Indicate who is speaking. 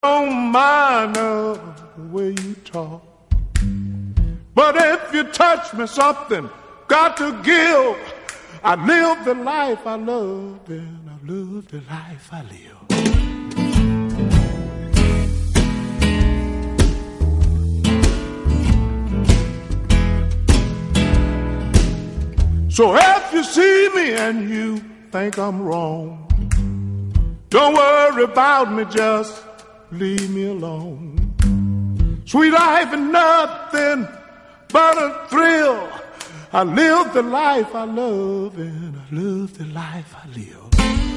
Speaker 1: Don't mind the way you talk, but if you touch me, something got to give. I live the life I love, and I love the life I live. So if you see me and you think I'm wrong, don't worry about me, just leave me alone. Sweet life is nothing but a thrill. I live the life I love, and I love the life I live.